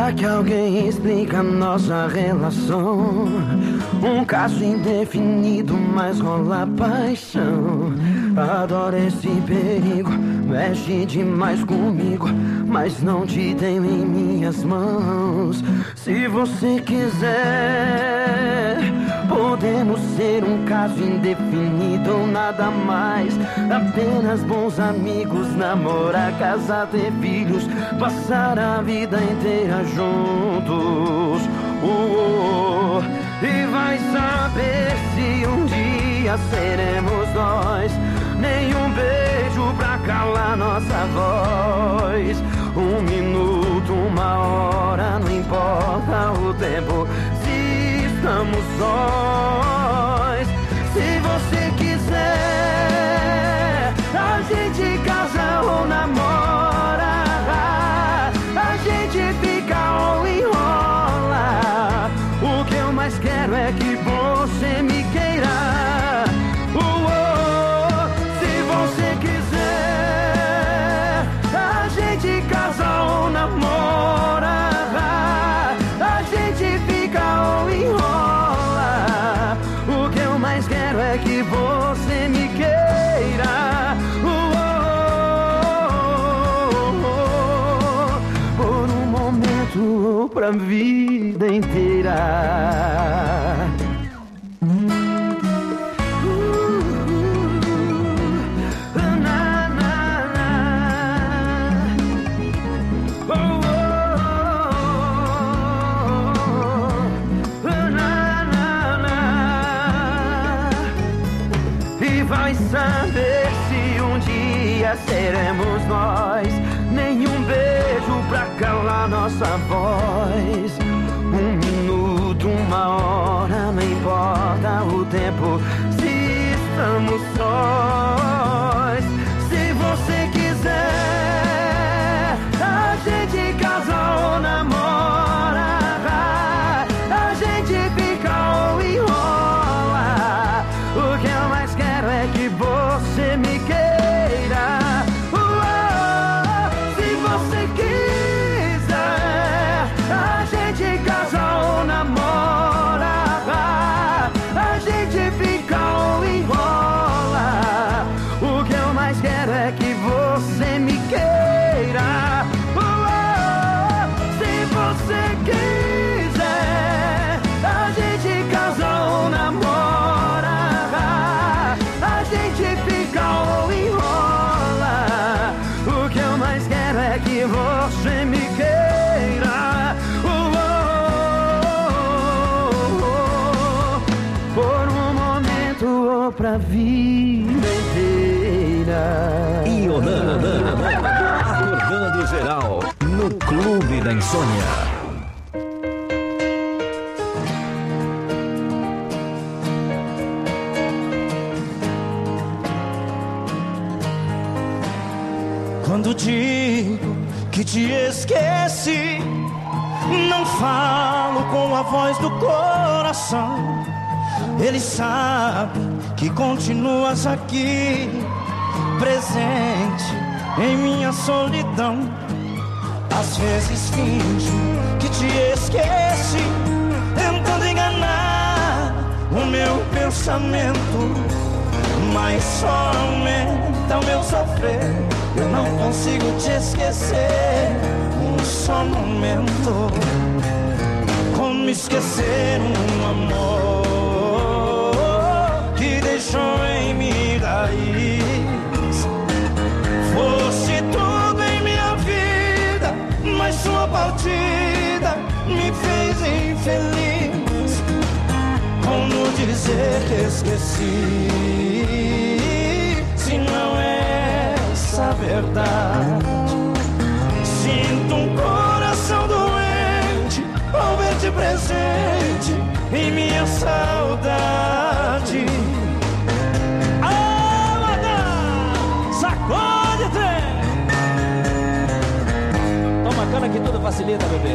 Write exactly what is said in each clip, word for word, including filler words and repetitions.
Será que alguém explica nossa relação? Um caso indefinido, mas rola paixão. Adoro esse perigo, mexe demais comigo, mas não te tenho em minhas mãos. Se você quiser, podemos ser um caso indefinido ou nada mais. Apenas bons amigos, namorar, casar, ter filhos, passar a vida inteira juntos. uh, uh, E vai saber se um dia seremos nós. Nenhum beijo pra calar nossa voz. Um minuto, uma hora, não importa o tempo, se estamos sós. Se você quiser, a gente casa ou namora, a gente fica ou enrola. O que eu mais quero é que você me queira. uh, oh, Se você quiser, a gente casa ou namora, a gente fica ou enrola. O que eu mais quero é que você me queira. uh, oh, Por um momento ou pra vida inteira. Vai saber se um dia seremos nós. Nenhum beijo pra calar nossa voz. Um minuto, uma hora, não importa o tempo, se estamos sós. Se você quiser, a gente casa ou namora, a gente fica ou enrola. O que eu mais quero é que você me queira. uh, oh, Se você quiser, a gente casa ou namora, a gente fica ou enrola. O que eu mais quero é que você me queira. uh, oh, Se você quiser, a gente casa ou namora, a gente fica ou enrola. O que eu mais quero é que você me queira. uh, oh, oh, oh, Por um momento ou pra vida inteira. Ionan, acordando geral no Clube da Insônia. Quando digo que te esqueci, não falo com a voz do coração. Ele sabe que continuas aqui, presente em minha solidão. Às vezes finjo que te esqueci, tentando enganar o meu pensamento, mas só aumenta o meu sofrer. Eu não consigo te esquecer um só momento. Como esquecer um amor que deixou em mim raiz? Fosse tudo em minha vida, mas sua partida me fez infeliz. Como dizer que esqueci, se não é essa a verdade? Sinto um coração doente ao ver-te presente em minha saudade. Alada, sacode trem. Toma cana que tudo facilita, bebê.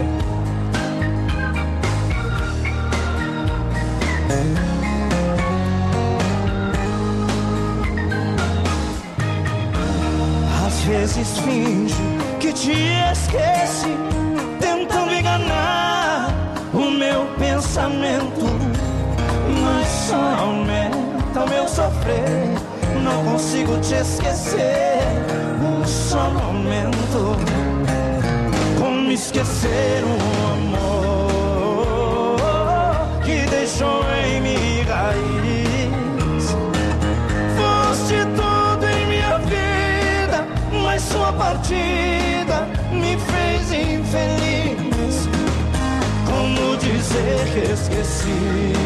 Às vezes finjo que te esqueci, tentando enganar pensamento, mas só aumenta o meu sofrer. Não consigo te esquecer um só momento. Como esquecer um amor que deixou em mim raiz? Foste tudo em minha vida, mas sua partida me fez infeliz. Como dizer que esqueci,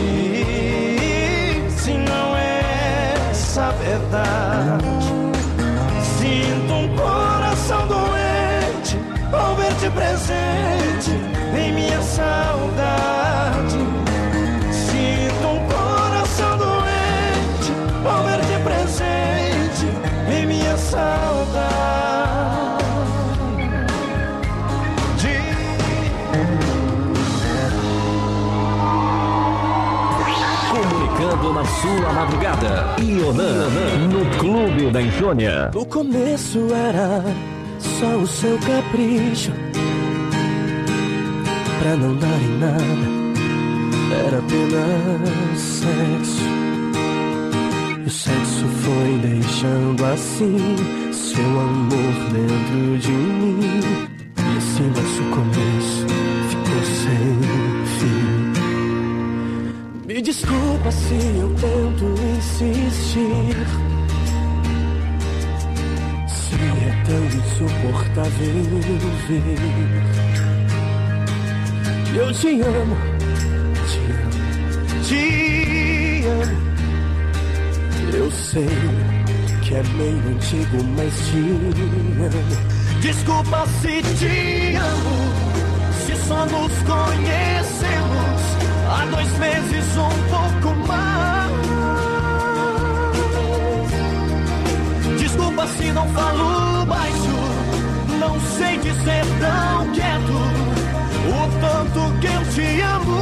se não é essa a verdade? Sinto um coração doente ao ver-te presente em minha saudade. Sinto um coração doente ao ver-te presente em minha saudade. Comunicando na sua madrugada, Ionan, no Clube da Insônia. No começo era só o seu capricho, pra não dar em nada, era apenas sexo. E o sexo foi deixando assim seu amor dentro de mim, e assim nosso começo ficou sem fim. Me desculpa se eu tento insistir, se é tão insuportável ver que eu te amo, te amo, te amo. Eu sei que é meio antigo, mas te amo. Desculpa se te amo, se só nos conhecemos há dois meses, um pouco mais. Desculpa se não falo baixo, não sei dizer tão quieto o tanto que eu te amo.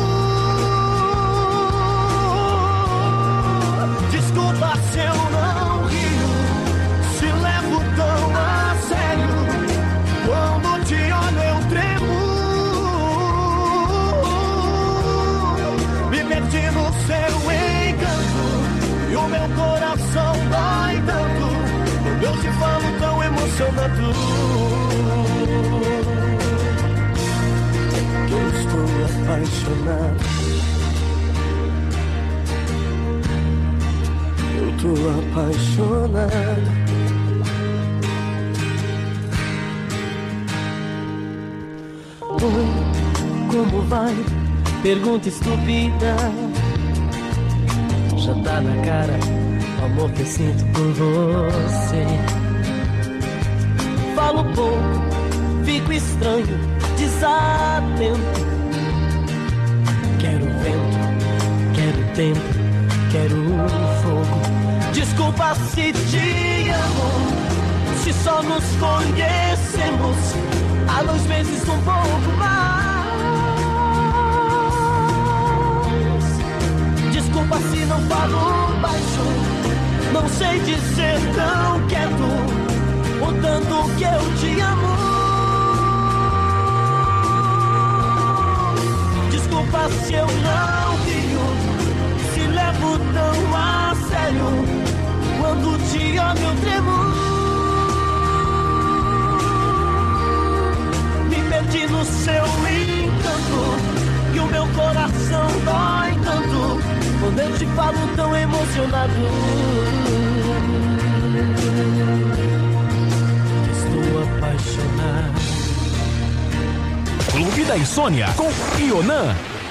Desculpa se eu não rio, se levo tão a sério. Quando te olho eu tremo, me perdi no seu encanto e o meu coração dói tanto quando eu te falo tão emocionado. Que eu estou apaixonado, eu tô apaixonado. Oi, como vai? Pergunta estúpida. Já tá na cara o amor que eu sinto por você. Falo pouco, fico estranho, desatento. Quero vento, quero tempo, quero fogo. Desculpa se te amo, se só nos conhecemos há dois meses, um pouco mais. Desculpa se não falo baixo, não sei dizer tão quieto o tanto que eu te amo. Desculpa se eu não rio, se levo tão a sério. Quando te olho eu tremo, me perdi no seu encanto e o meu coração dói tanto quando eu te falo tão emocionado. Estou apaixonado. Clube da Insônia com Ionan.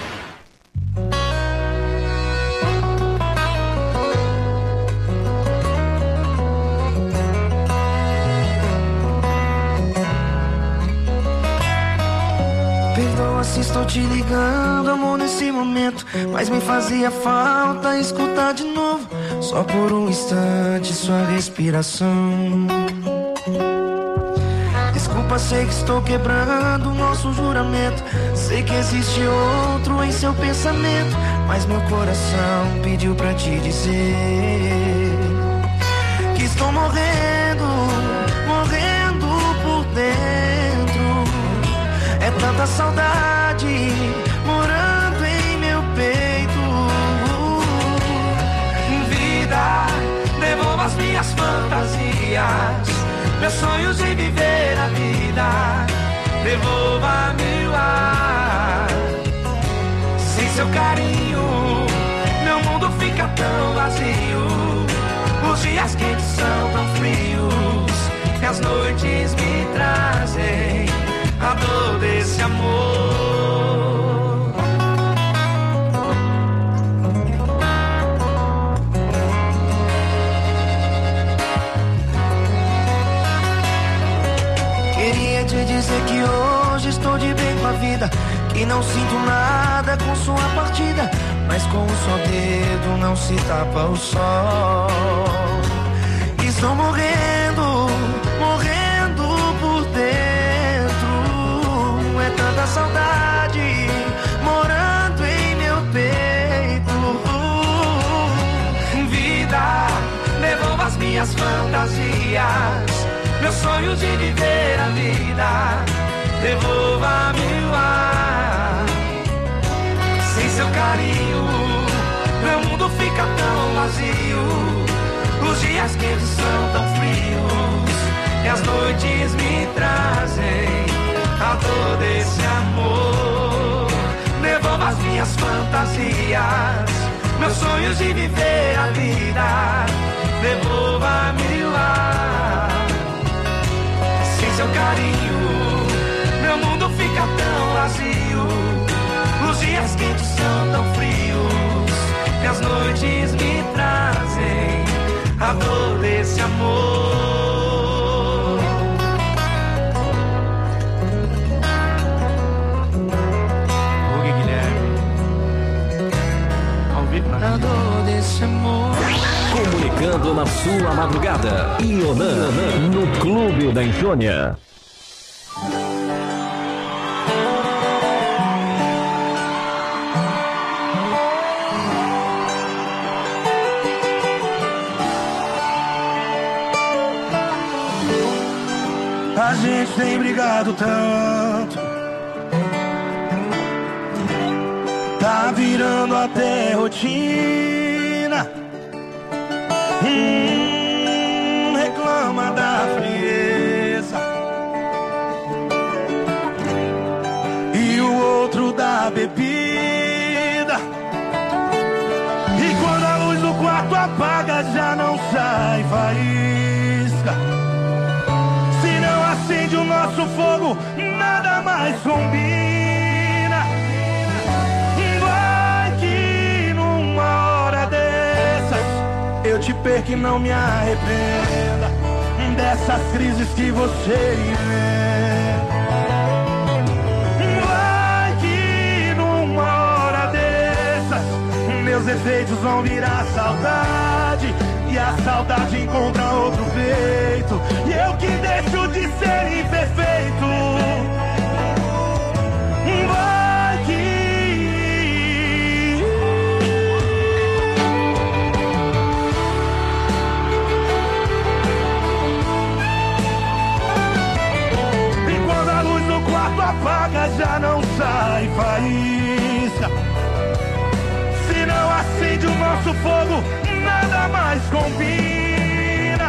Perdoa se estou te ligando, amor, nesse momento, mas me fazia falta escutar de novo, só por um instante, sua respiração. Desculpa, sei que estou quebrando o nosso juramento, sei que existe outro em seu pensamento, mas meu coração pediu pra te dizer que estou morrendo, morrendo por dentro. É tanta saudade morando em meu peito. as minhas fantasias, meus sonhos de viver a vida. Devolva-me o ar. Sem seu carinho, meu mundo fica tão vazio. Os dias quentes são tão frios e as noites me trazem a dor desse amor. Queria te dizer que hoje estou de bem com a vida, que não sinto nada com sua partida, mas com um só dedo não se tapa o sol. Estou morrendo, morrendo por dentro. É tanta saudade morando em meu peito. Vida, devolva as minhas fantasias, meus sonhos de viver a vida. Devolva-me o ar. Sem seu carinho, meu mundo fica tão vazio. Os dias quentes são tão frios e as noites me trazem a dor desse amor. Devolva as minhas fantasias, meus sonhos de viver a vida. Devolva-me o ar. Sem seu carinho, meu mundo fica tão vazio. Os dias quentes são tão frios e as noites me trazem a dor desse amor. Hugo Guilherme, ao vivo na A dor desse amor. Comunicando na sua madrugada. Ionan, no Clube da Insônia. A gente tem brigado tanto, tá virando até rotina. Hum, reclama da frieza e o outro da bebida. E quando a luz do quarto apaga, já não sai faísca. Acende o nosso fogo, nada mais combina. Vai que numa hora dessas eu te perco e não me arrependa dessas crises que você inventa. Vai que numa hora dessas meus efeitos vão virar saudade e a saudade encontra outro peito, e eu que deixo de ser imperfeito. Vai que e quando a luz no quarto apaga, já não sai faísca. Se não acende o nosso fogo, nada mais combina.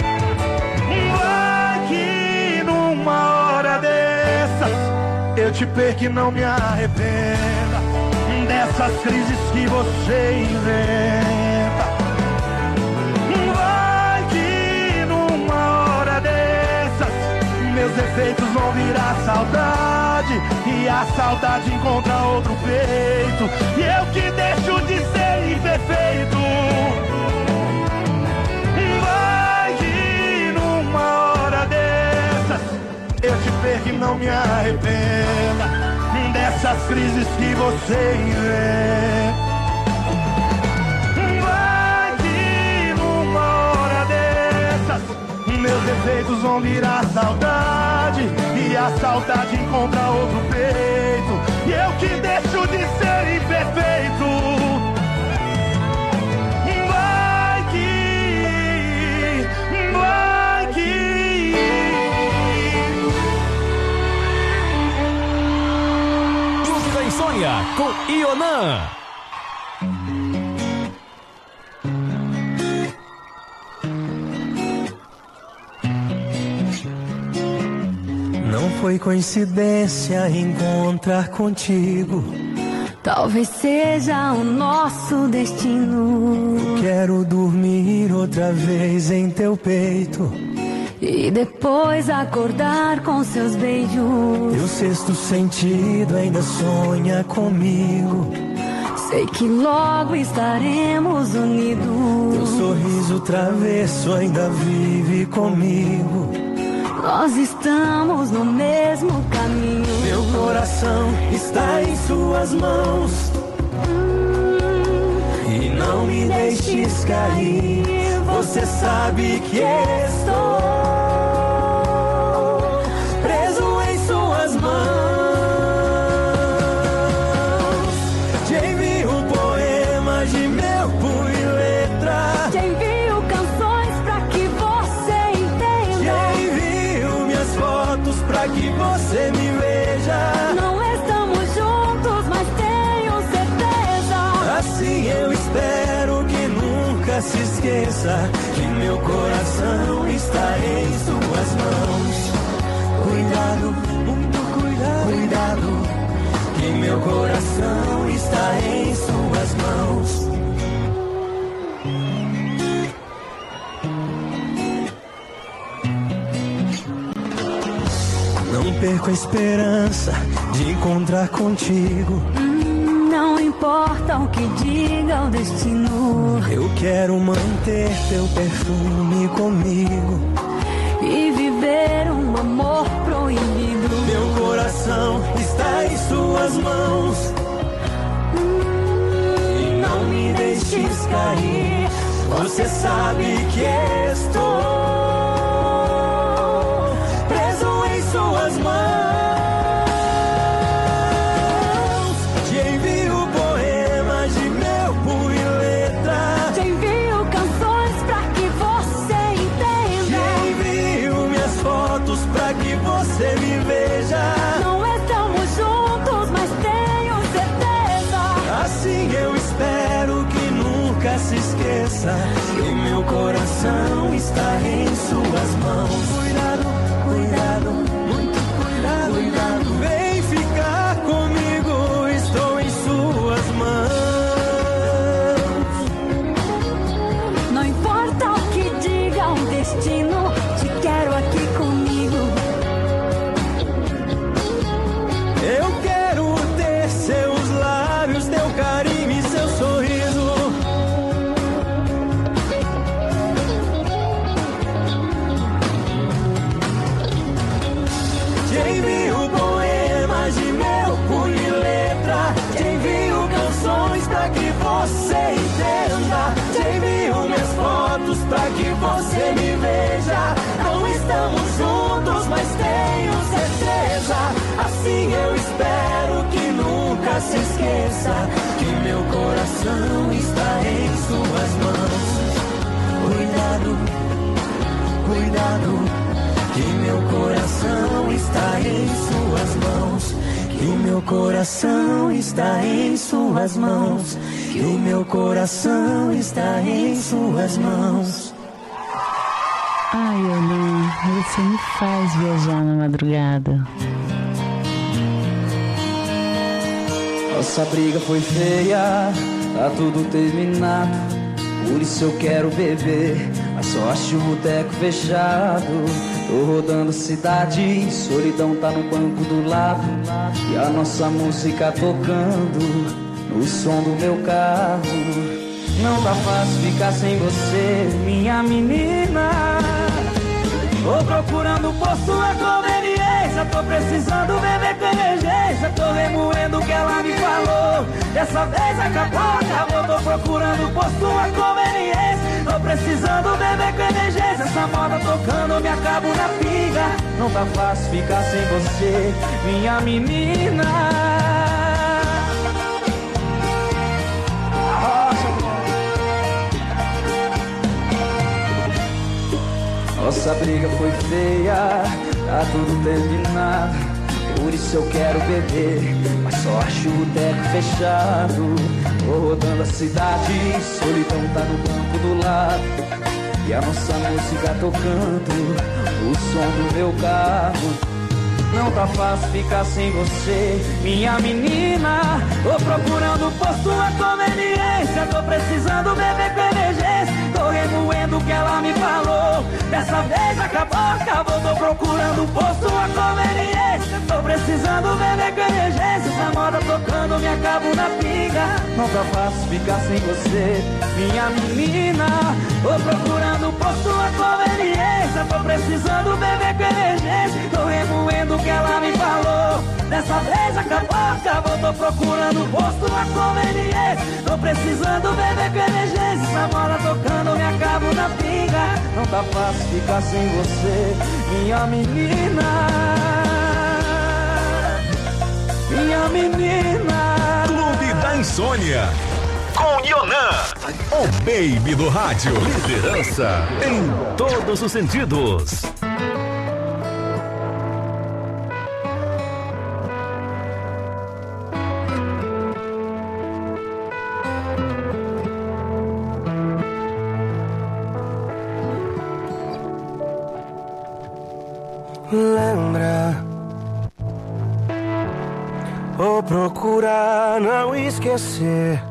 Vai que numa hora dessas eu te perco e não me arrependa dessas crises que você inventa. Vai que numa hora dessas meus efeitos vão virar saudade e a saudade encontra outro peito, e eu que deixo de ser imperfeito. Vai que numa hora dessas eu te perco e não me arrependa dessas crises que você inventa. Vai que numa hora dessas meus defeitos vão virar saudade e a saudade encontra outro peito, e eu que deixo de ser imperfeito. Vai que, vai que Clube da Insônia com Ionan. foi coincidência encontrar contigo. Talvez seja o nosso destino. Eu quero dormir outra vez em teu peito e depois acordar com seus beijos. Teu sexto sentido ainda sonha comigo. Sei que logo estaremos unidos. Teu sorriso travesso ainda vive comigo. Nós estamos no mesmo caminho. Meu coração está em suas mãos. Hum, e não me deixes cair. Você sabe que estou preso em suas mãos. Te envio poemas de meu punho e letra. Te envio canções pra que você entenda. Te envio minhas fotos pra que você me veja. Não estamos juntos, mas tenho certeza. Assim eu espero que nunca se esqueça que meu coração está em suas mãos. Cuidado, muito cuidado, cuidado, que meu coração está em suas mãos. Não perco a esperança de encontrar contigo. Hum, não importa o que diga o destino. Eu quero manter teu perfume comigo e viver um amor proibido. Meu coração está em suas mãos. Hum, e não me deixes cair. Você sabe que estou preso em suas mãos. Te envio poemas de meu punho e letra. Te envio canções pra que você entenda. Te envio minhas fotos pra que você me veja. Não estamos juntos, mas tenho certeza. Assim eu espero que nunca se esqueça que meu coração está em suas mãos. Cuidado, cuidado, muito cuidado, cuidado. Vem ficar comigo, estou em suas mãos. Não importa o que diga o destino, te quero aqui comigo. Eu quero ter seus lábios, teu carinho e seu sorriso. Te envio poemas de meu punho e letra. Te envio canções pra que você entenda. Te envio minhas fotos pra que você me veja. Não estamos juntos, mas tenho certeza. Assim eu espero que nunca se esqueça que meu coração está em suas mãos. Cuidado, cuidado, que meu coração está em suas mãos. Que o meu coração está em suas mãos. Que o meu coração está em suas mãos. Ai, Ana, você me faz viajar na madrugada. Nossa briga foi feia, tá tudo terminado. Por isso eu quero beber, mas só acho o boteco fechado. Tô rodando a cidade, solidão tá no banco do lado. E a nossa música tocando no som do meu carro. Não tá fácil ficar sem você, minha menina. Tô procurando por sua conveniência, tô precisando beber com emergência. Tô remoendo o que ela me falou, dessa vez acabou, acabou. Tô procurando por sua conveniência, tô precisando beber com emergência. Essa moda tocando, eu me acabo na pinga. Não tá fácil ficar sem você, minha menina. Nossa briga foi feia, tá tudo terminado. Por isso eu quero beber, mas só acho o boteco fechado. Tô rodando a cidade, solidão tá no banco do lado. E a nossa música tocando, o som do meu carro. Não tá fácil ficar sem você, minha menina. Tô procurando por sua conveniência, tô precisando beber com emergência. Tô remoendo o que ela me falou, dessa vez acabou, acabou. Tô procurando por sua conveniência, tô precisando beber com emergência. Essa moda tocando, me acabo na pinga. Não tá fácil ficar sem você, minha menina. Tô procurando por sua conveniência, tô precisando beber com emergência. Tô remoendo o que ela me falou, dessa vez acabou, acabou. Tô procurando por sua conveniência, tô precisando beber com emergência. Essa moda tocando, me acabo na pinga. Não tá fácil ficar sem você, minha menina. Minha menina. Clube da Insônia com Yonan, o baby do rádio. Liderança em todos os sentidos. Lembra, vou procurar não esquecer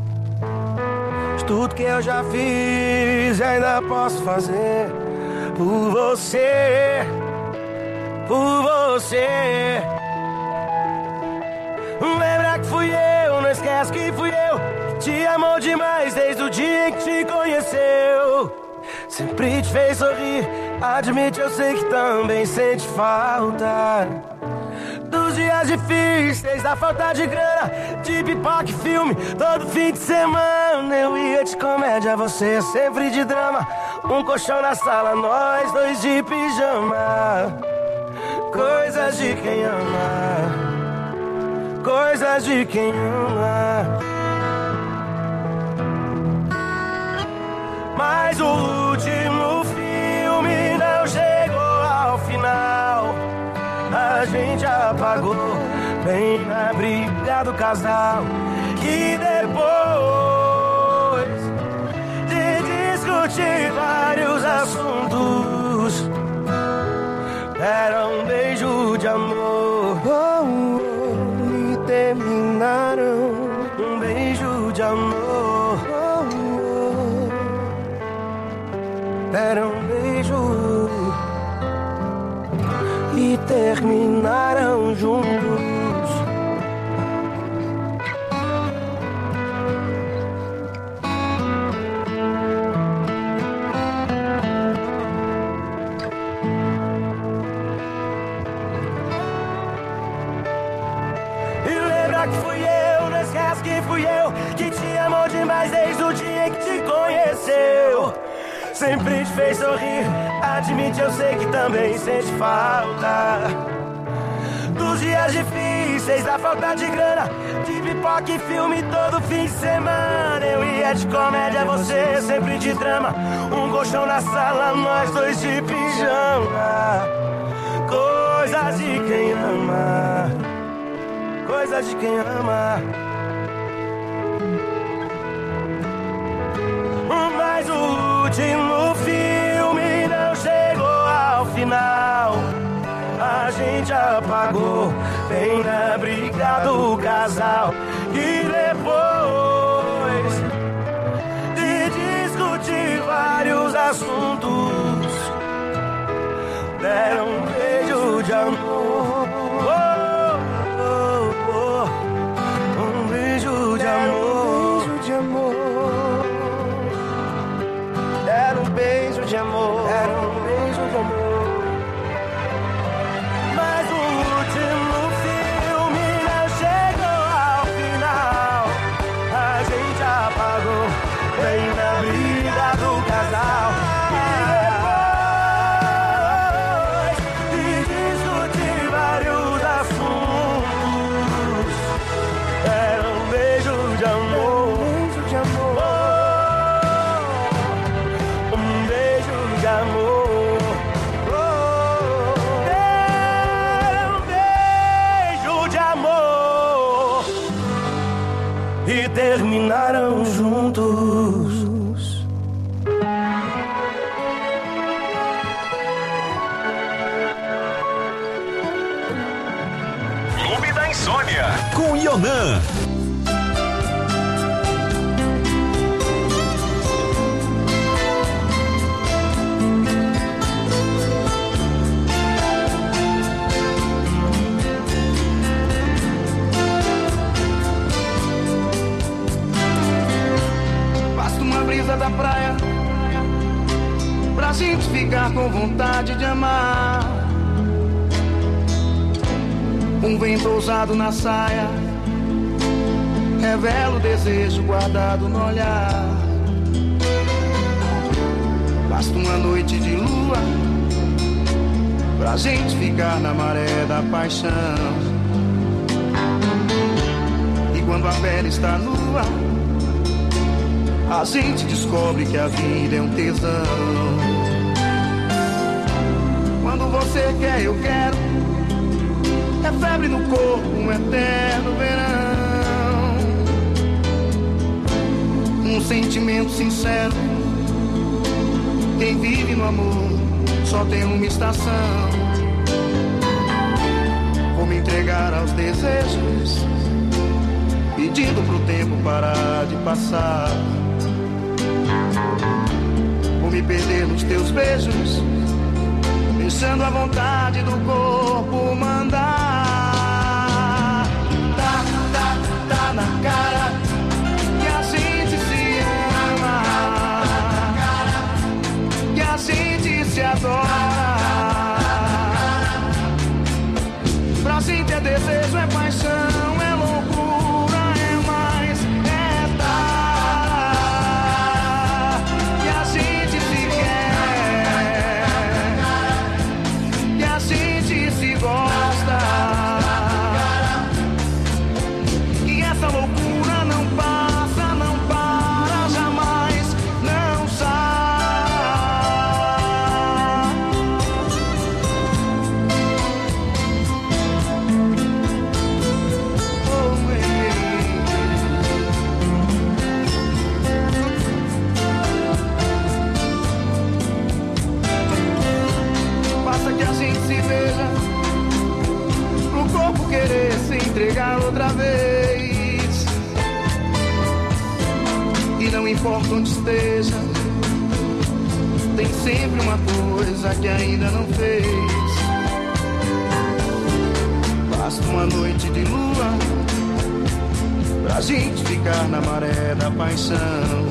tudo que eu já fiz e ainda posso fazer por você, por você. Lembra que fui eu, não esquece que fui eu que te amou demais desde o dia em que te conheceu. Sempre te fez sorrir, admite, eu sei que também sente falta dos dias difíceis, da falta de grana, de pipoca e filme, todo fim de semana. Eu ia de comédia, você sempre de drama. Um colchão na sala, nós dois de pijama. Coisas de quem ama, coisas de quem ama. Mas o último filme não chegou ao final. A gente apagou bem na briga do casal, que depois de discutir vários assuntos deram um beijo de amor, oh, oh, e terminaram um beijo de amor, oh, oh, deram um beijo e terminaram juntos. E lembra que fui eu, não esquece que fui eu que te amou demais desde o dia em que te conheceu. Sempre te fez sorrir, admite, eu sei que também sente falta dos dias difíceis, da falta de grana, de pipoca e filme todo fim de semana. Eu ia de comédia, você sempre de drama. Um colchão na sala, nós dois de pijama. Coisas de quem ama, coisas de quem ama. Mas o último filme não chegou ao final. A gente apagou bem na briga do casal, e depois de discutir vários assuntos deram um beijo de amor, oh, oh, oh. Um beijo de amor, um beijo de amor. Era um beijo de amor, era um beijo de amor. Mas o último filme não chegou ao final. A gente apagou bem na briga do casal, e depois de discutir vários assuntos era um beijo de amor, um beijo de amor. Amor, oh, era um beijo de amor e terminaram juntos. com Ionan. Basta uma brisa da praia pra gente ficar com vontade de amar. Um vento ousado na saia revela o desejo guardado no olhar. Basta uma noite de lua pra gente ficar na maré da paixão. E quando a pele está nua, a gente descobre que a vida é um tesão. Quando você quer, eu quero. É febre no corpo, um eterno verão. Um sentimento sincero. Quem vive no amor só tem uma estação. Vou me entregar aos desejos, pedindo pro tempo parar de passar. Vou me perder nos teus beijos, deixando a vontade do corpo mandar. Tá, tá, tá na cara que a gente se ama, que a gente se adora. Pra gente é desejo, é paixão, é loucura, é mais, é dar. Que a gente se quer, que a gente se gosta. E essa loucura não passa, não para jamais, não sai. Oh, basta que a gente se veja, pro corpo querer se entregar outra vez. E não importa onde esteja, tem sempre uma coisa que ainda não fez. Basta uma noite de lua pra gente ficar na maré da paixão.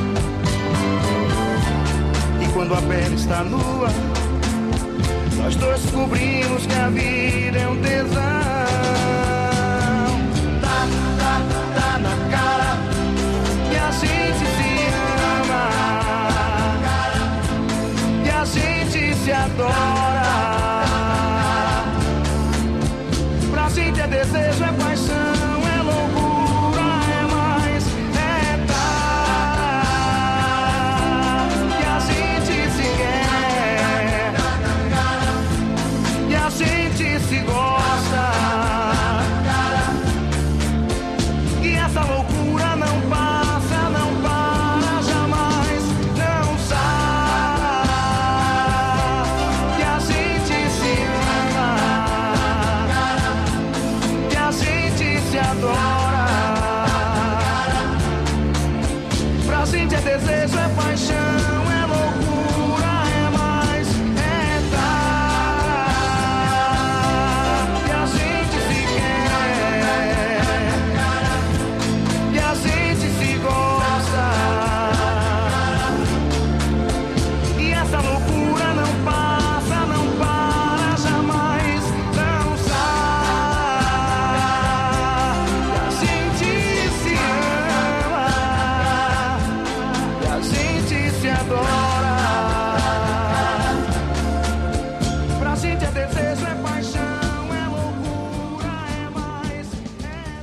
E quando a pele está nua, nós dois descobrimos que a vida é um tesão. Tá, tá, tá na cara que a gente se ama, que a gente se adora. Pra gente é desejo, é paixão, é loucura, é mais, é dar. Que a gente se quer, que a gente se gosta. E essa loucura não passa, não para jamais, não sai. Que a gente se ama, que a gente se adora. Pra gente é desejo, é paixão, é loucura, é mais, é dar. Que a gente se quer, que a gente se gosta. E essa loucura não passa, não para jamais, não sai. Que a gente se ama, que a gente se adora. Pra gente é desejo, é paixão, é loucura, é mais, é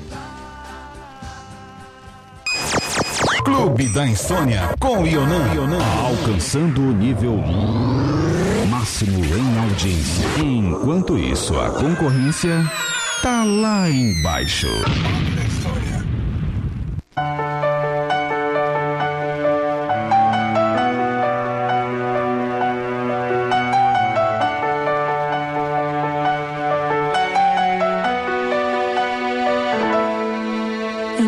dar. Clube da Insônia com Ionan. Alcançando o nível máximo em audiência. Enquanto isso, a concorrência tá lá embaixo.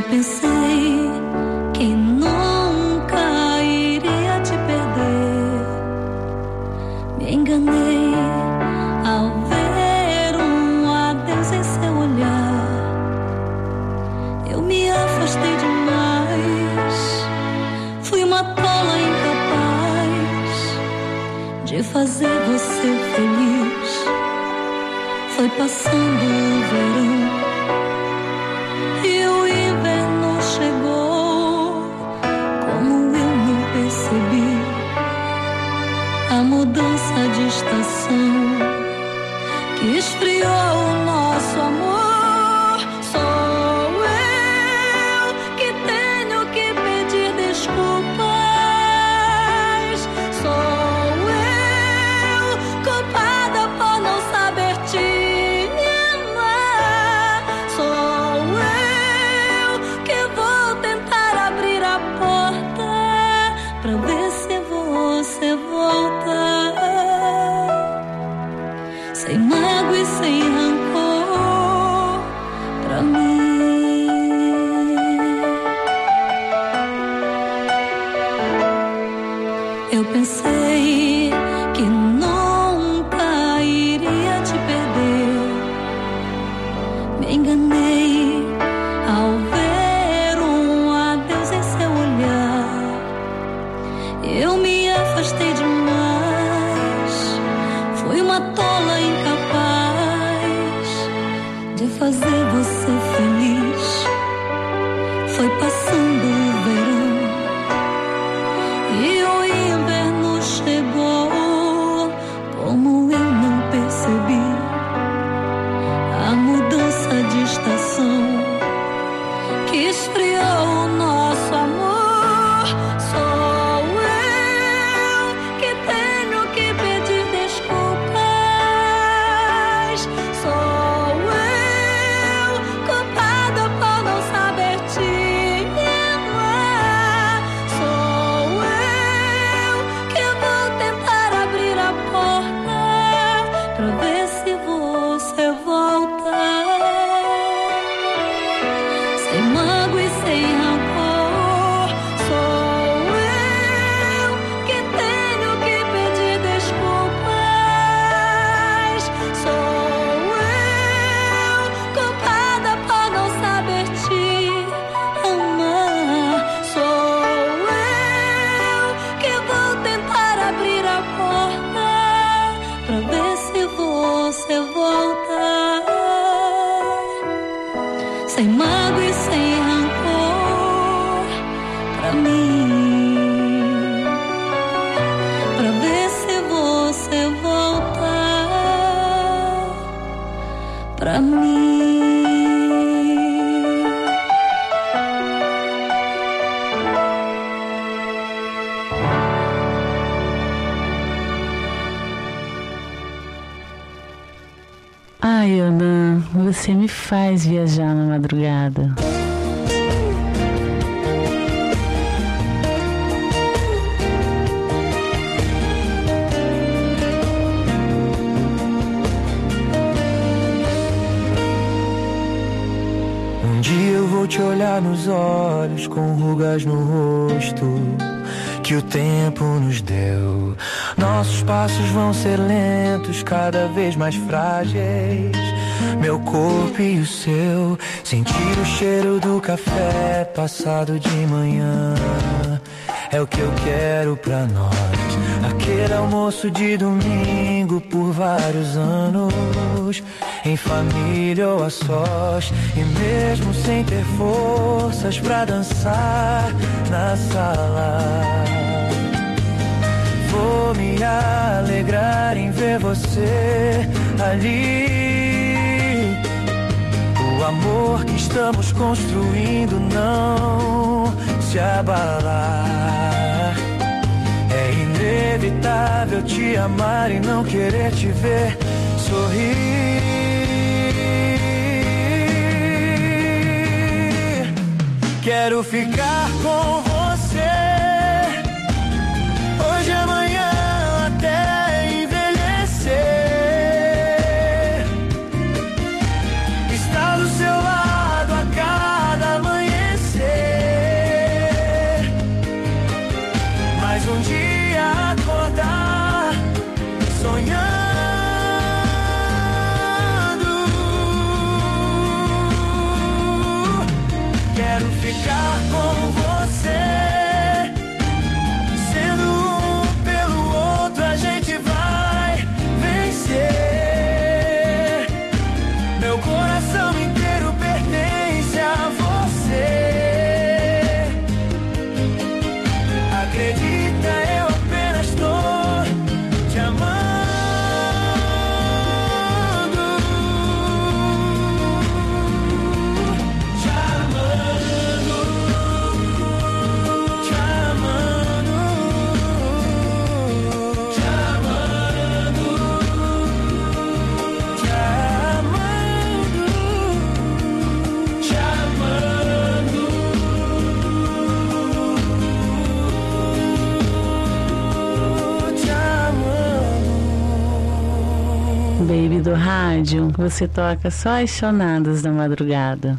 pensei que nunca iria te perder. Me enganei ao ver um adeus em seu olhar. Eu me afastei demais. Fui uma tola incapaz de fazer você feliz. Foi passando o verão e o inverno chegou. Como eu não percebi a mudança de estação que esfriou o nosso amor. Sou eu que tenho que pedir desculpas. Sou eu culpada por não saber te amar. Sou eu que vou tentar abrir a porta pra ver se você volta. Sem mágoa e sem rancor pra mim. Eu pensei que nunca iria te perder. Me enganei ao ver um adeus em seu olhar. Eu me afastei demais. Fui uma tola incapaz de fazer você feliz. Foi passando o verão e o inverno chegou. Como eu não percebi a mudança de estação que esfriou o nosso amor. Sou eu que tenho que pedir desculpas. Sou eu culpada por não saber te amar. Sou eu que vou tentar abrir a porta pra ver se você volta. Sem mágoa e sem rancor. Sou eu que tenho que pedir desculpas. Sou eu culpada por não saber te amar. Sou eu que vou tentar abrir a porta pra ver se você volta. Sem mágoa e sem rancor pra mim. Pra ver se você volta pra mim. Ai, Yonan, você me faz viajar na madrugada. Um dia eu vou te olhar nos olhos com rugas no rosto que o tempo nos deu. Nossos passos vão ser lentos, cada vez mais frágeis. Meu corpo e o seu, sentir o cheiro do café passado de manhã. É o que eu quero pra nós. Aquele almoço de domingo por vários anos, em família ou a sós. E mesmo sem ter forças pra dançar na sala, vou me alegrar em ver você ali. O amor que estamos construindo não se abalar. É inevitável te amar e não querer te ver sorrir. Quero ficar com você hoje, amanhã, até envelhecer. Estar do seu lado a cada amanhecer. quero ficar com você. Sendo um pelo outro a gente vai vencer. Meu coração inteiro pertence a você. Acredita, eu apenas tô te amando. Baby do rádio, você toca só as chonadas da madrugada.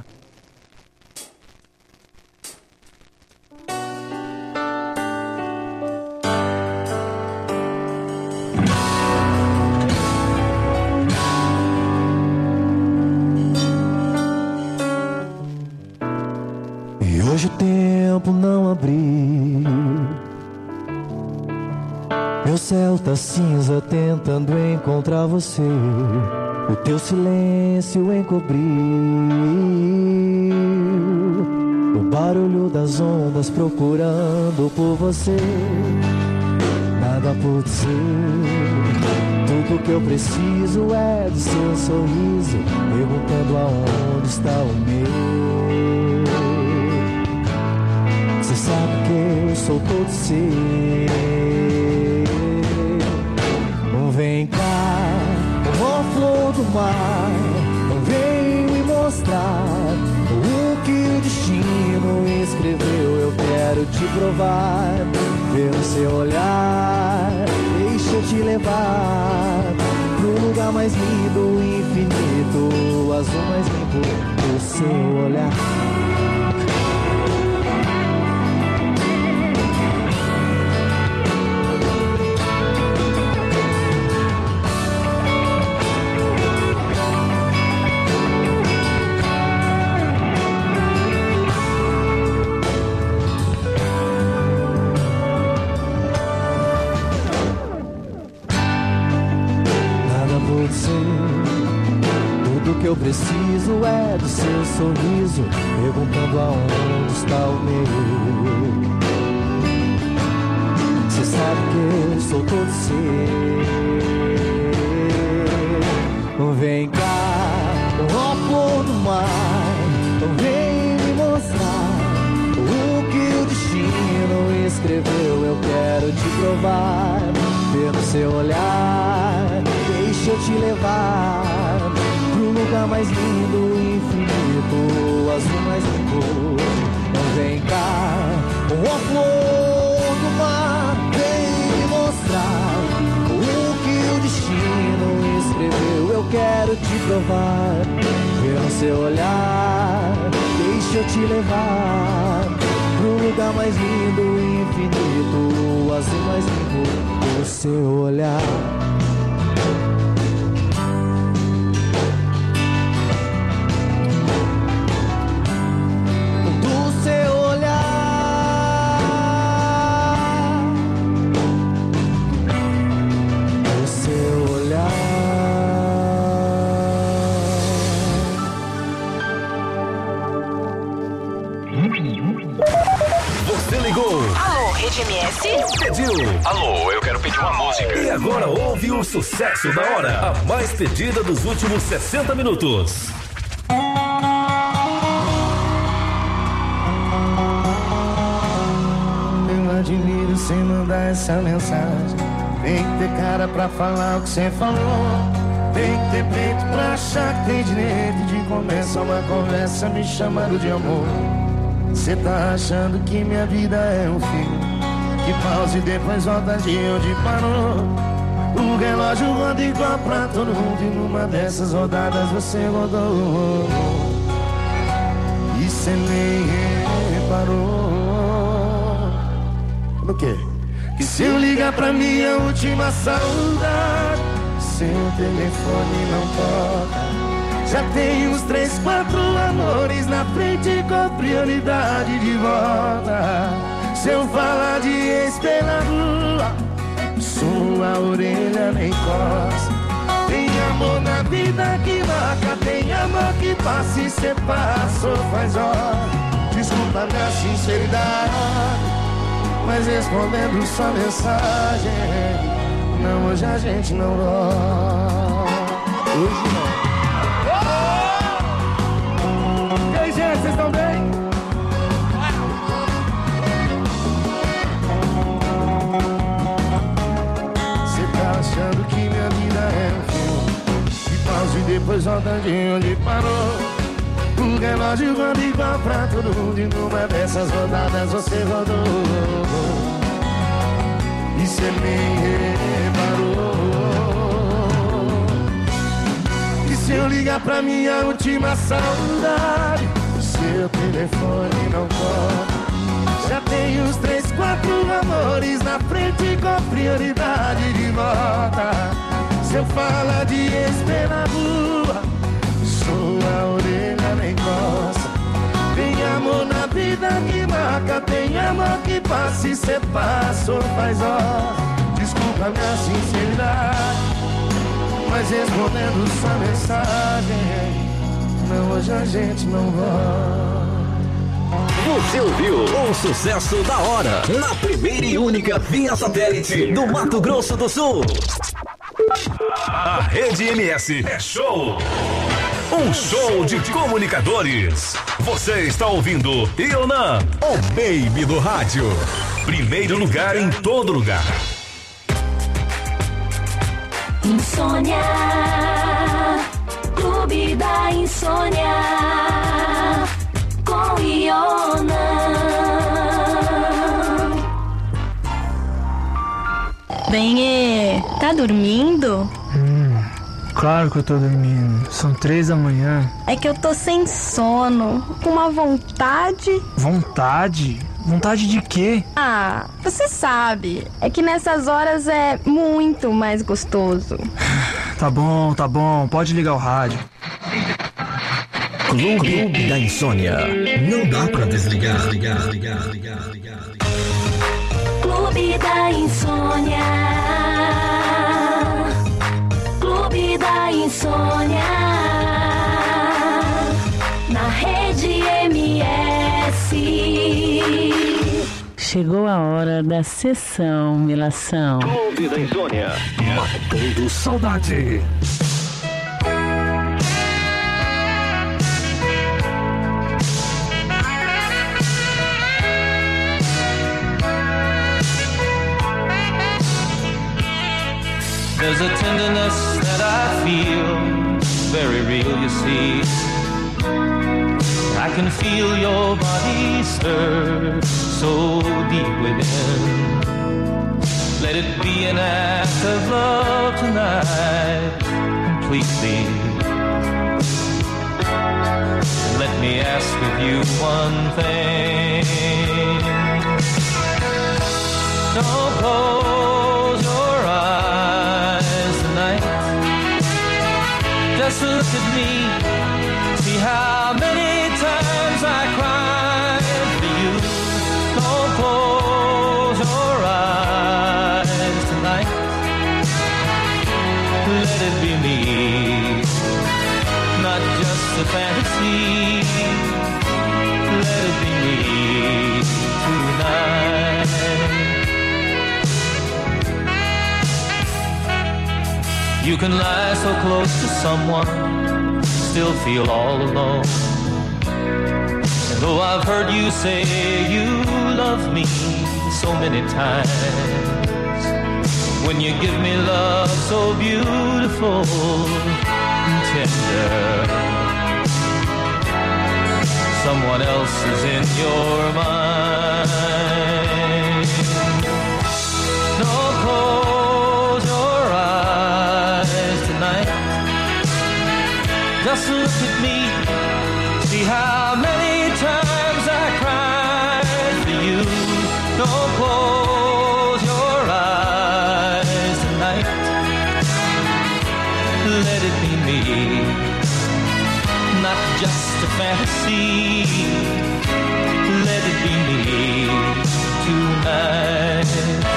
E hoje o tempo não abriu. Meu céu tá cinza tentando encontrar você. O teu silêncio encobriu o barulho das ondas procurando por você. Nada pode ser. Tudo que eu preciso é do seu sorriso, perguntando aonde está o meu. Você sabe que eu sou todo seu. Vem cá, ó flor do mar, vem me mostrar o que o destino escreveu. Eu quero te provar, ver o seu olhar, deixa eu te levar pro lugar mais lindo, infinito, o azul mais limpo do seu olhar. Tudo que eu preciso é do seu sorriso, perguntando aonde está o meu. Você sabe que eu sou todo seu. Vem cá, ó flor do mar, vem me mostrar o que o destino escreveu. Eu quero te provar, ver no seu olhar, deixa eu te levar pro lugar mais lindo, infinito, o azul mais limpo. Então vem cá, ó flor do mar, vem me mostrar o que o destino escreveu. Eu quero te provar, ver no seu olhar, deixa eu te levar pro lugar mais lindo, infinito, o azul mais limpo do seu olhar. M S? Pediu. Alô, eu quero pedir uma música. E agora ouve o sucesso da hora. A mais pedida dos últimos sessenta minutos. Eu admiro você mandar essa mensagem. Tem que ter cara pra falar o que você falou. Tem que ter peito pra achar que tem direito de começar uma conversa me chamando de amor. Cê tá achando que minha vida é um filme que pausa e depois volta de onde parou. O relógio roda igual pra todo mundo e numa dessas rodadas você rodou. E cê nem reparou no quê? Que se eu ligar pra minha última saudade, seu telefone não toca. Já tem uns três, quatro amores na frente com prioridade de volta. Se eu falar de ex pela rua, sua orelha nem coça. Tem amor na vida que marca, tem amor que passa e cê passou faz hora. Desculpa minha sinceridade, mas respondendo sua mensagem, não, hoje a gente não volta. Hoje não. Oh! E aí, gente, vocês estão bem? Você tá achando que minha vida é um filme que pausa e depois volta de onde parou. O relógio roda igual pra todo mundo, e numa dessas rodadas você rodou e cê nem reparou. E se eu ligar pra minha última saudade, seu telefone não toca. Já tem uns três, quatro amores na frente com prioridade de volta. Se eu falar de ex pela rua, sua orelha nem coça. Tem amor na vida que marca, tem amor que passa e cê passou faz hora. Desculpa minha sinceridade, mas respondendo sua mensagem, não, hoje a gente não volta. Você ouviu o sucesso da hora na primeira e única via satélite do Mato Grosso do Sul. A Rede M S é show. Um show de comunicadores. Você está ouvindo Ionan, o baby do rádio. Primeiro lugar em todo lugar. Insônia, Clube da Insônia, com Ionan. Benê, tá dormindo? Hum, claro que eu tô dormindo. São três da manhã. É que eu tô sem sono, com uma vontade. Vontade? Vontade de quê? Ah, você sabe. É que nessas horas é muito mais gostoso. Tá bom, tá bom. Pode ligar o rádio. Clube da Insônia. Não dá pra desligar, ligar, ligar, ligar, ligar. Clube da Insônia. Clube da Insônia. Na Rede M S. Chegou a hora da sessão, Milação. Clube da Insônia. Matando saudade. There's a tenderness that I feel, very real you see. I can feel your body stir so deep within. Let it be an act of love tonight, completely. Let me ask of you one thing. Don't close your eyes tonight. Just look at me. See how many times I cried for you. Don't close your eyes tonight. Let it be me, not just a fantasy. Let it be me tonight. You can lie so close to someone, still feel all alone. And though I've heard you say you love me so many times, when you give me love so beautiful and tender, someone else is in your mind. Don't close your eyes tonight. Just look at me. See how many times I cried for you. Don't close your eyes tonight. Let it be me, fantasy. Let it be me tonight.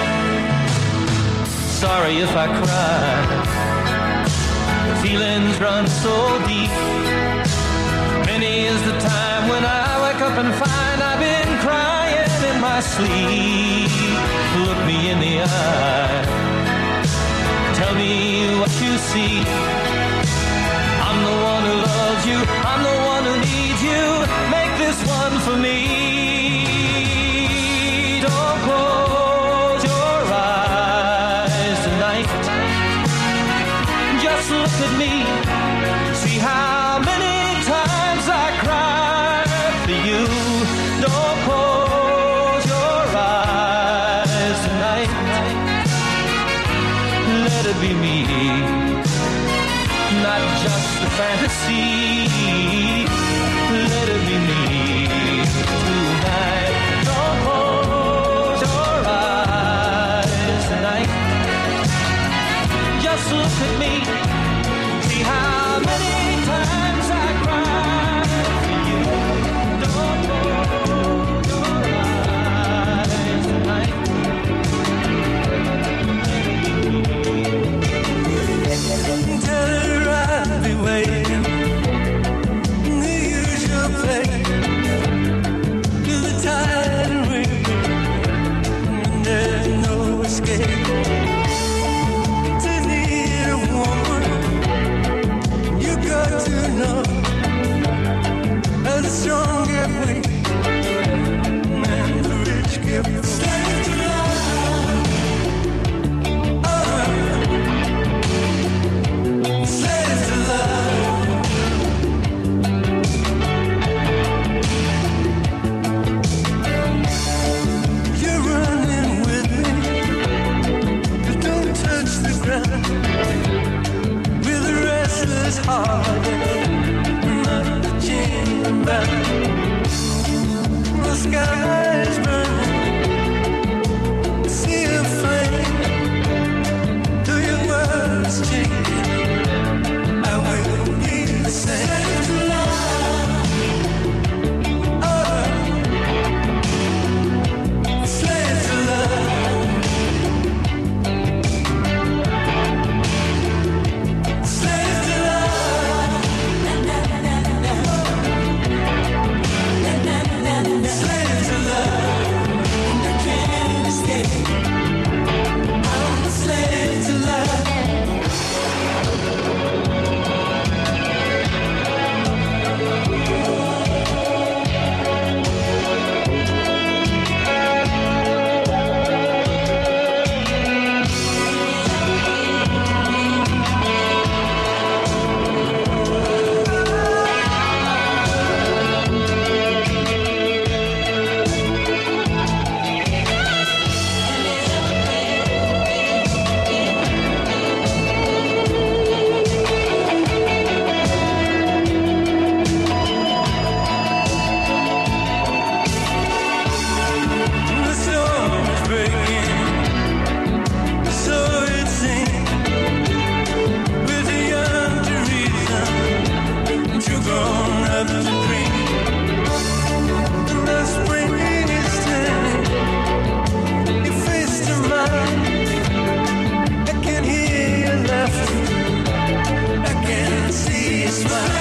Sorry if I cry, the feelings run so deep. Many is the time when I wake up and find I've been crying in my sleep. Look me in the eye, tell me what you see. I'm the one who loves you, I'm the one who needs you. Make this one for me. Don't close your eyes tonight. Just look at me, see how many times I cried for you. Don't close your eyes tonight. Let it be me, not just a fantasy. Let it be me tonight. Don't close your eyes tonight. Just look at me, see how many times I cried for you. Don't close your eyes tonight. Tell her I'll be waiting in the usual place till the tide rings and there's no escape. To need a woman, you got to know how the strong get weak and the rich get slave to love. Oh, slave to love. You're running with me, but don't touch the ground. With a restless heart, not the chain bound. The sky's burning, see a flame. Do your words change? I will be the same. To love, oh, slave to love, slave to love, slave to love, and I can't escape. I'm a slave to love. The storm is breaking, so it seems. With a young Teresa, you're grown up to dream. The spring is turning, your face to mine. I can hear your laughter, I can see you smile.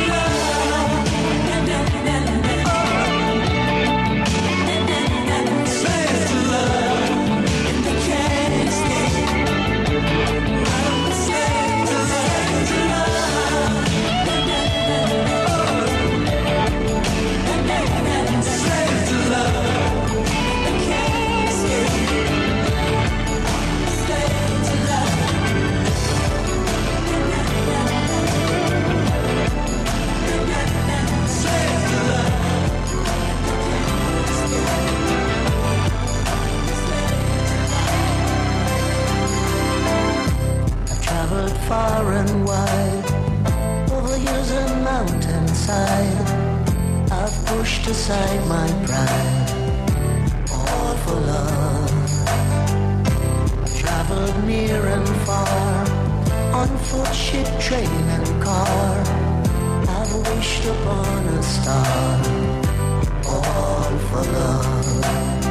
Slave to love, and I can't escape. I'm a slave to love, to love. Slave to love, I can't escape. Slave to love. Slave to love. I've traveled far and wide, over hills and mountainside. I've pushed aside my pride, all for love. I've traveled near and far, on foot, ship, train and car. I've wished upon a star, all for love.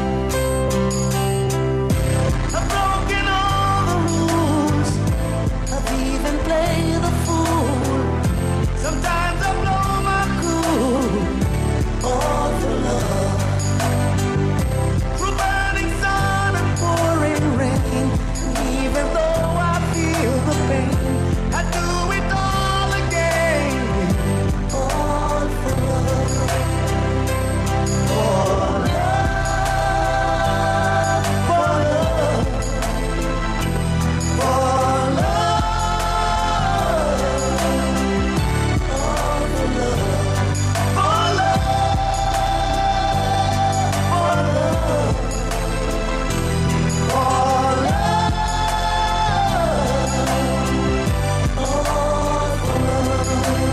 I've broken all the rules, I've even played the fool. Sometimes I blow my cool, all for love. Through burning sun and pouring rain, and even though I feel the pain, I do it all again, all for love. For love, for love, for love, all for love, for love, for love, for love, all for love.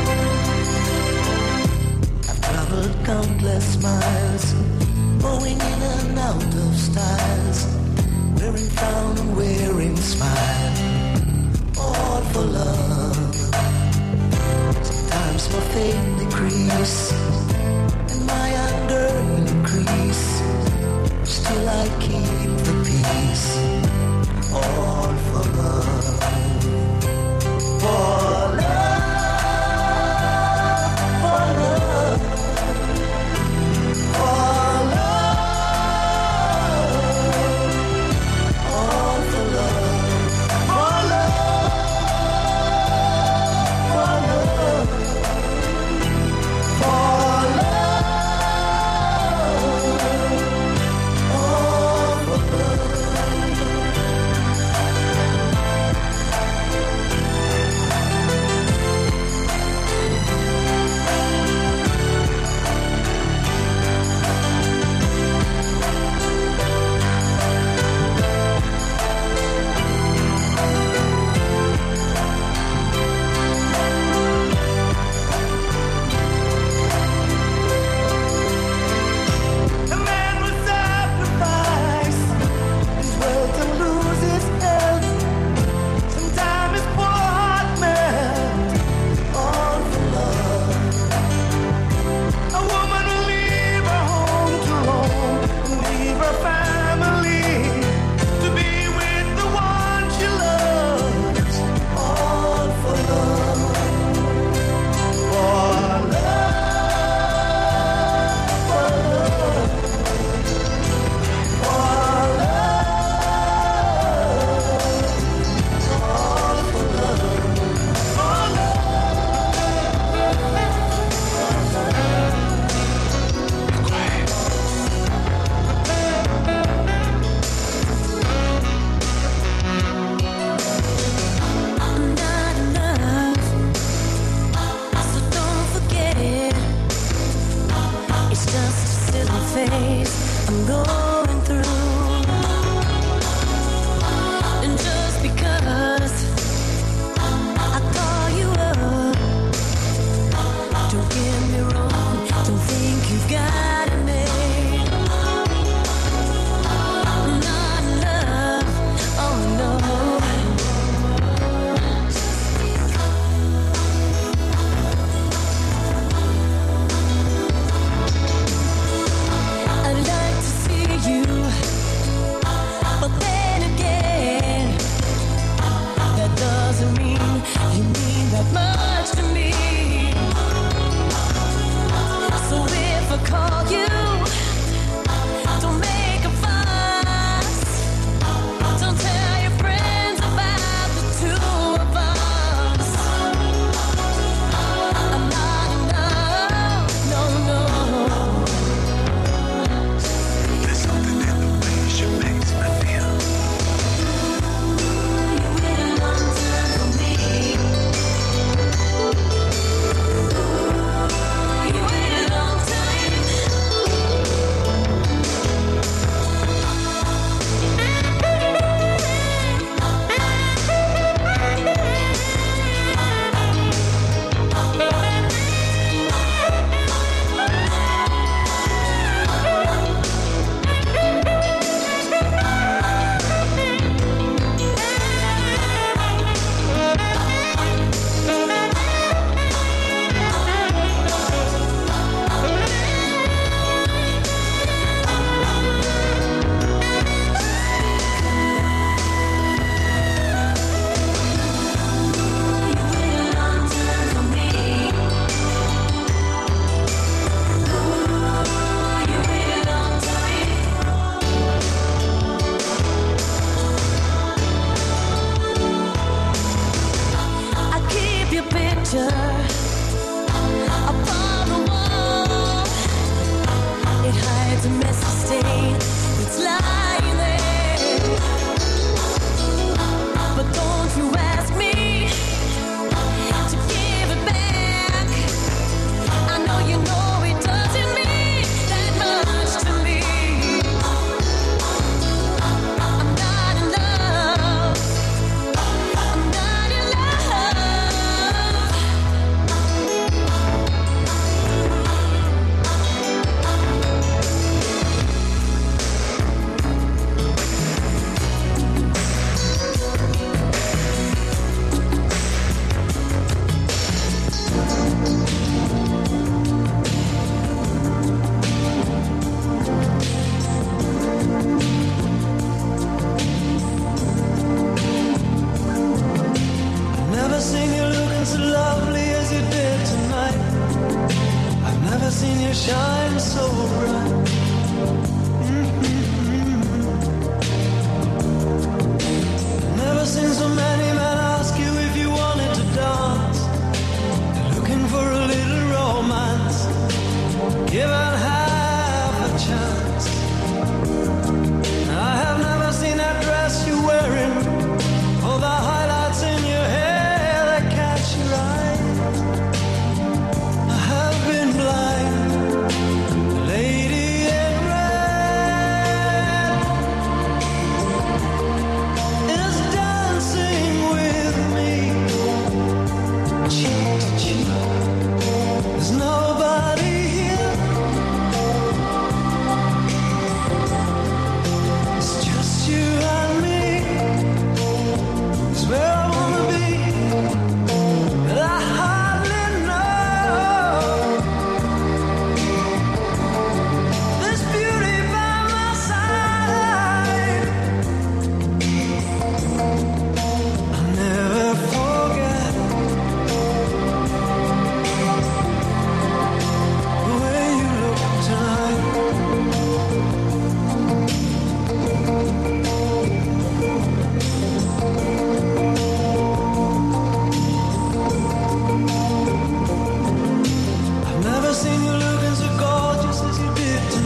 I've traveled countless miles, going in and out of styles, wearing frown and wearing smile, all for love. Sometimes my faith decrease and my anger increase, still I keep the peace, all for love. For love, for love, for love, all for love, for love, for love, for love, all for love. A man will sacrifice his wealth and lose his health. Sometimes his poor heart melt, all for love. A woman will leave her home to roam, and leave her family to be with the one she loves, all for love. For love, for love, for love, all for love, for I'm not enough, so don't forget it. It's just a silly phase I'm going through, and just because I call you up, don't get me wrong, don't think you've got it made. I'm not enough, oh no. I'd like to see you to mess